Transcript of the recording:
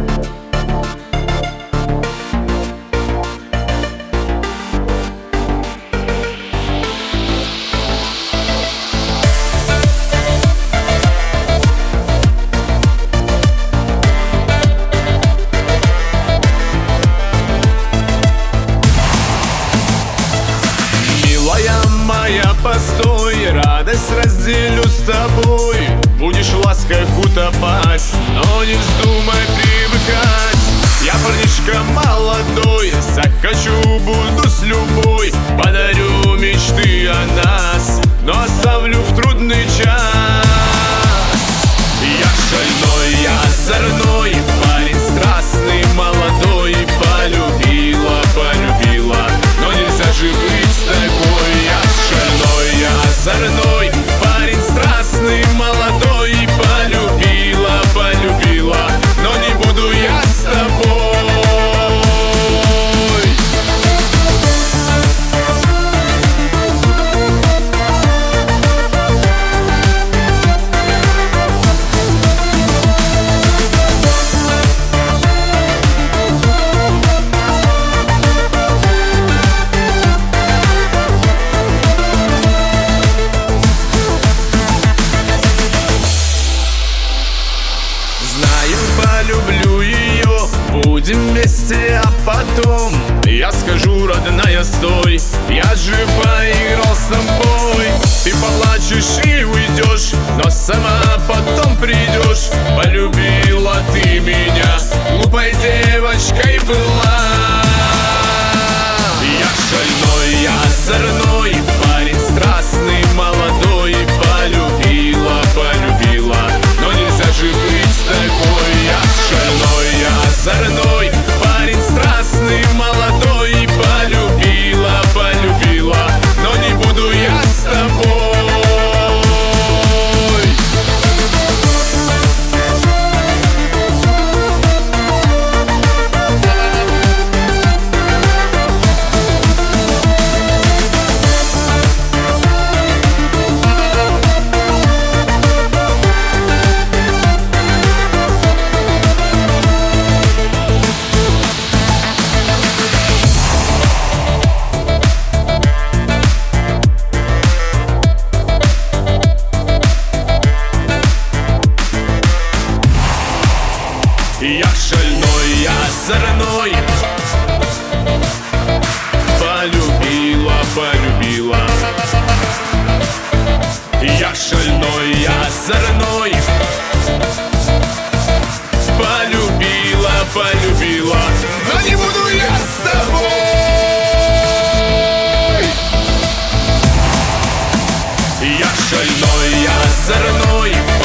Постой, радость разделю с тобой. Будешь в ласках утопать, но не вздумай привыкать. Я парнишка молодой, захочу, буду с любой. Подарю мечты о нас, но оставлю в трудный час. Я шальной, я озорной, парень страстный, молодой. Полюбила, полюбила, но нельзя же быть с такой. Я шальной, я озорной, парень страстный, молодой. Полюбила, полюбила, но не буду я с тобой. Полюблю ее, будем вместе, а потом я скажу, родная, стой. Я же поиграл с тобой. Ты поплачешь и уйдешь, но сама потом придешь. Полюбила ты меня, глупой девочкой была. Я шальной, я озорной, парень страстный, молодой. Полюбила, полюбила, но нельзя же быть с такой. Я шальной, я озорной, парень страстный, молодой. Полюбила, полюбила, но не буду я с тобой. Я шальной, я озорной, полюбила, полюбила. Я шальной, я озорной, полюбила, полюбила, но не буду я с тобой. Я шальной, я озорной,